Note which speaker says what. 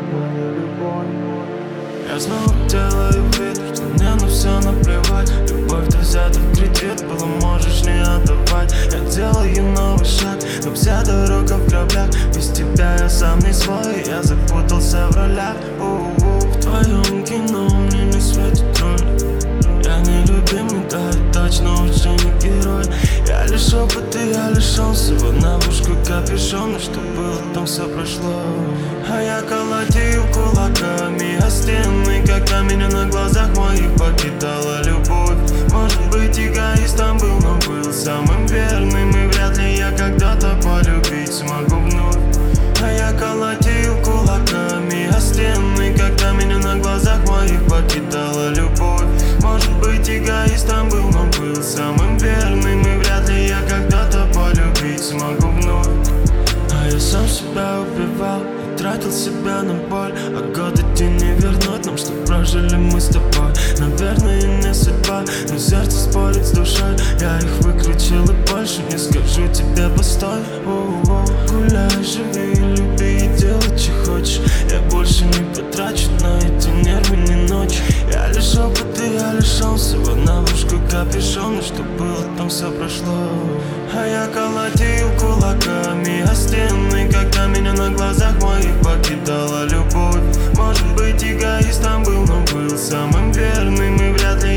Speaker 1: Я снова делаю вид, что мне на все наплевать. Любовь-то взята в кредит, было можешь не отдавать. Я делаю новый шаг, но вся дорога в граблях. Без тебя я сам не свой, я запутался в ролях. В твоем кино мне не светит роль. Я не любимый, да, точно уже не герой. Я лишь опыт и я лишён всего. Навушку капюшон, и что было, там все прошло. А я колотил кулаками о стены, когда меня на глазах моих покидала любовь. Может быть, эгоистом был, но был самым верным. И вряд ли я когда-то полюбить смогу вновь. А я колотил кулаками о стены, когда меня на глазах моих покидала любовь. Может быть, эгоистом был, но был самым верным. И вряд ли я когда-то полюбить смогу вновь. А я сам себя убивал, тратил себя на боль. А годы те не вернуть нам, что прожили мы с тобой. Наверное, не судьба, но сердце спорит с душой. Я их выключил и больше не скажу тебе постой. Гуляй, живи, люби и делай, что хочешь. Я больше не потрачу на эти нервы ни ночь. Я лишь опыт и я лишён всего. Навушку капюшон, и что было, там все прошло. А я колотил кулаками о стены, когда меня на глазах моих покидала любовь. Может быть, эгоистом был, но был самым верным. И вряд ли